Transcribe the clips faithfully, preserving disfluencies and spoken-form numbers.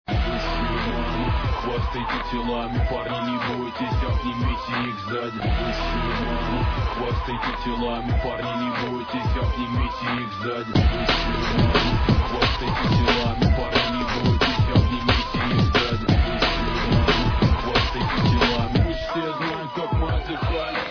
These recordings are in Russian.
Хвастайте телами, парни, не бойтесь, обнимите их сзади. Хвастайте телами, парни, не бойтесь, обнимите их сзади. Хвастайте телами, парни, не бойтесь, обнимите их сзади. Хвастайте телами, пусть все знают, как мы отдыхали.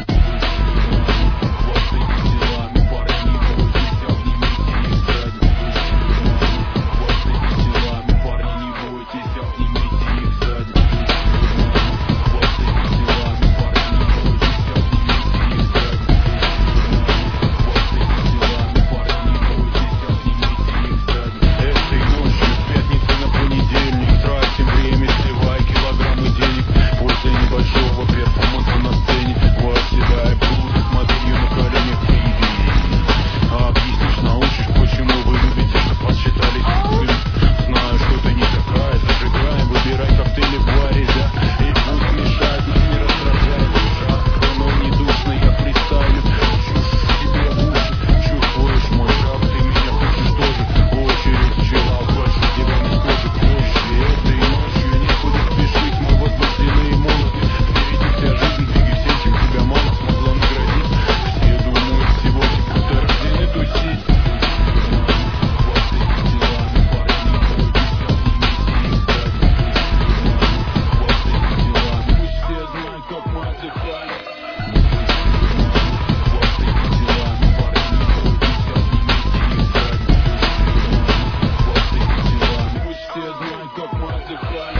Хвастайте телами, парни, не бойтесь, обнимите их сзади. Хвастайте телами, парни, не бойтесь, обнимите их сзади. Хвастайте телами, парни, не бойтесь, обнимите их сзади. Хвастайте телами, парни, не бойтесь, обнимите их сзади. Этой ночью с пятницы на понедельник тратим время, сливая килограммы денег. После небольшого перформанса на сцене восседая блюдо с моделью на коленях. А объяснишь, научишь, почему вы любите, чтоб вас считали сестры. Знаю, что ты не такая, зажигаем, выбирай коктейли в баре, да. И пусть мешает, нас не раздражает. Жестко, но не душно, я фристайлю. Чушь себе в уши, чувствуешь мой шаг, ты меня хочешь тоже. Очередь чела, больше тебя не скажет позже. Этой ночью некуда спешить, мы возбуждены и молоды. Впереди вся жизнь, двигай всем, чем тебя мало смогла наградить. Все думают сегодня, будто рождены тусить. Хвастайте телами, парни, не бойтесь, обнимите их сзади. Хвастайте телами, пусть все знают, как мы отдыхали. Хвастайте телами, парни, не бойтесь, обнимите их сзади. Хвастайте телами, пусть все знают, как мы отдыхали.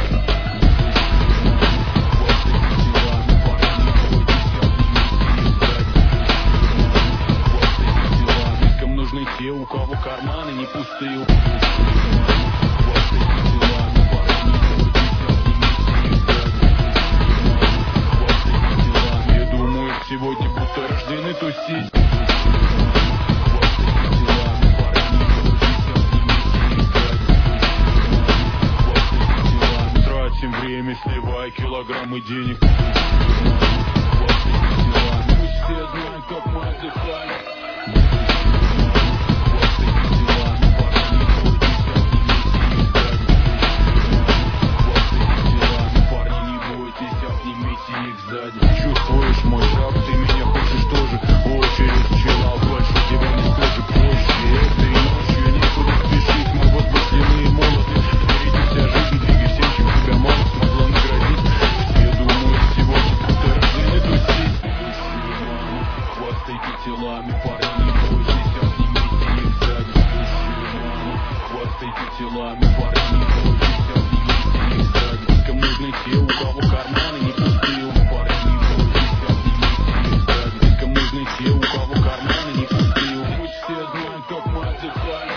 Хвастайте телами, парни, не бойтесь, обнимите их сзади. Хвастайте телами, слишком нужны те, у кого карманы не пустые. Хвастайте телами, парни, не бойтесь, обнимите их сзади. Хвастайте телами, я думаю, сегодня будто рождены тусить. Хвастайте телами, парни, не бойтесь, обнимите их сзади. Хвастайте телами, тратим время, сливая килограммы денег. Хвастайте телами, пусть все знают, как мы отдыхали. Хвастайте телами, парни, не бойтесь, обнимите их сзади. Хвастайте телами, парни, не бойтесь, обнимите их сзади. Чувствуешь мой жар, ты меня хочешь тоже. Очередь чела, больше тебя не скажет позже. Этой ночью некуда спешить, мы возбуждены и молоды. Впереди вся жизнь, двигай всем, чем тебя мало смогла наградить. Все думают сегодня, будто рождены тусить. Хвастайте телами, парни, не бойтесь, обнимите их сзади. Хвастайте телами, парни, не бойтесь, обнимите их сзади. Слишком нужны те, у кого карманы не пустые. Парни, не бойтесь, обнимите их сзади. Слишком нужны те, у кого карманы не пустые. Пусть все знают, как мы отдыхали.